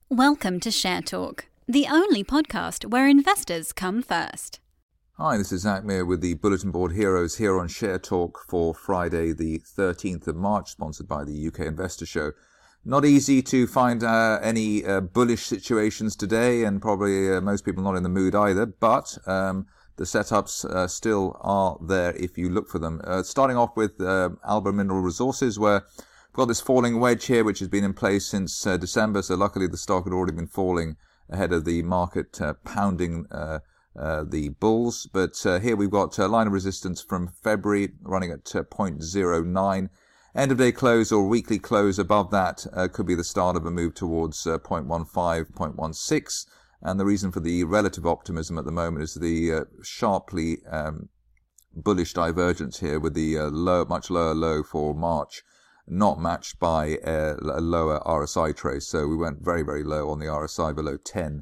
Welcome to Share Talk, the only podcast where investors come first. Hi, this is Zach Meir with the Bulletin Board Heroes here on Share Talk for Friday the 13th of March, sponsored by the UK Investor Show. Not easy to find any bullish situations today, and probably most people not in the mood either, but the setups still are there if you look for them. Starting off with Alba Mineral Resources, where we've got this falling wedge here, which has been in place since December, so luckily the stock had already been falling ahead of the market pounding the bulls. But here we've got a line of resistance from February running at 0.09. End of day close or weekly close above that could be the start of a move towards 0.15, 0.16. And the reason for the relative optimism at the moment is the sharply bullish divergence here with the much lower low for March, not matched by a lower RSI trace. So we went very, very low on the RSI, below 10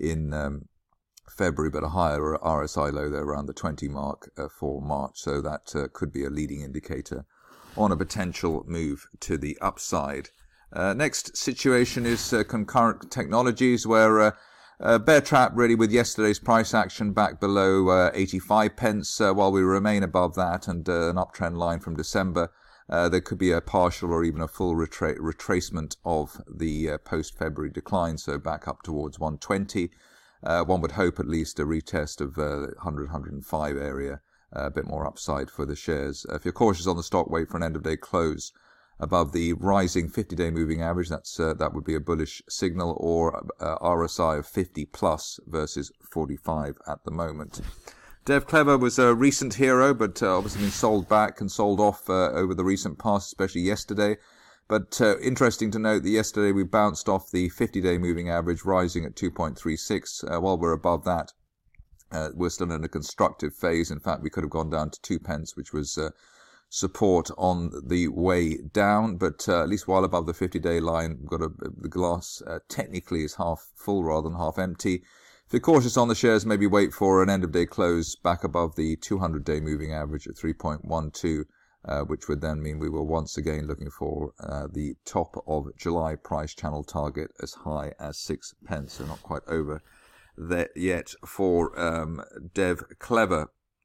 in February, but a higher RSI low there around the 20 mark for March. So that could be a leading indicator on a potential move to the upside. Next situation is Concurrent Technologies, where bear trap really with yesterday's price action back below 85 pence, while we remain above that and an uptrend line from December. There could be a partial or even a full retracement of the post-February decline, so back up towards 120. One would hope at least a retest of 100, 105 area, a bit more upside for the shares. If you're cautious on the stock, wait for an end-of-day close above the rising 50-day moving average. That would be a bullish signal, or RSI of 50 plus versus 45 at the moment. Dev Clever was a recent hero, but obviously been sold back and sold off over the recent past, especially yesterday. But interesting to note that yesterday we bounced off the 50-day moving average, rising at 2.36. While we're above that, we're still in a constructive phase. In fact, we could have gone down to 2 pence, which was support on the way down. But at least while above the 50-day line, we've got the glass technically is half full rather than half empty. If you're cautious on the shares, maybe wait for an end-of-day close back above the 200-day moving average at 3.12, which would then mean we were once again looking for the top of July price channel target as high as 6 pence, so not quite over there yet for Dev Clever.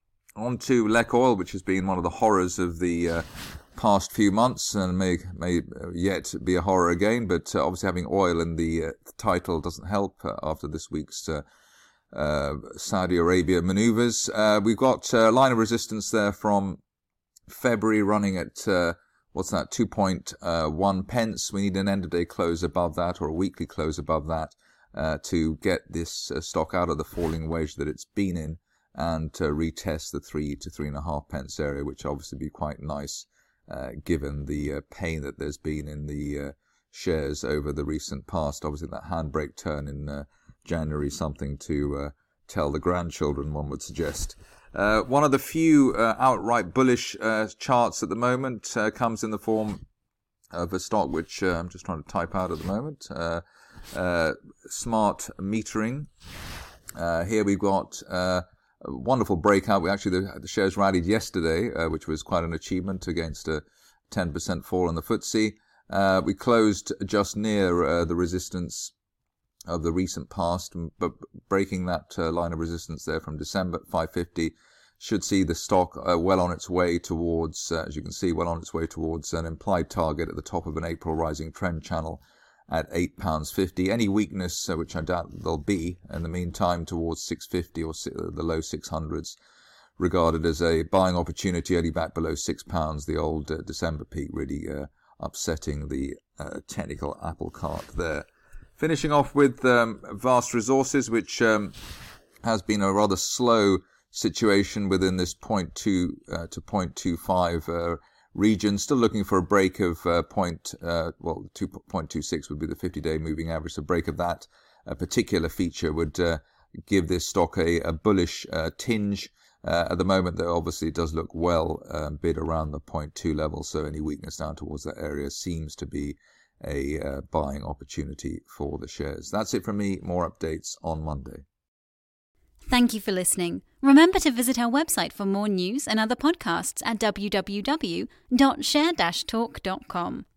On to Lek Oil, which has been one of the horrors of the past few months and may yet be a horror again, but obviously having oil in the title doesn't help after this week's Saudi Arabia maneuvers. We've got a line of resistance there from February running at 2.1 pence. We need an end of day close above that, or a weekly close above that, to get this stock out of the falling wedge that it's been in and to retest the 3 to 3.5 pence area, which obviously be quite nice given the pain that there's been in the shares over the recent past. Obviously that handbrake turn in January, something to tell the grandchildren, one would suggest. One of the few outright bullish charts at the moment comes in the form of a stock which I'm just trying to type out at the moment. Smart Metering. Here we've got a wonderful breakout. The shares rallied yesterday, which was quite an achievement against a 10% fall in the FTSE. We closed just near the resistance of the recent past, but breaking that line of resistance there from December at 550 should see the stock well on its way towards, as you can see, well on its way towards an implied target at the top of an April rising trend channel at £8.50. Any weakness, which I doubt there'll be in the meantime, towards 650 or the low 600s, regarded as a buying opportunity only back below £6. The old December peak really upsetting the technical apple cart there. Finishing off with Vast Resources, which has been a rather slow situation within this 0.2 to 0.25 region. Still looking for a break of 2.26 would be the 50-day moving average. So break of that particular feature would give this stock a bullish tinge. At the moment, though, obviously it does look well bid around the 0.2 level. So any weakness down towards that area seems to be a buying opportunity for the shares. That's it from me. More updates on Monday. Thank you for listening. Remember to visit our website for more news and other podcasts at www.share-talk.com.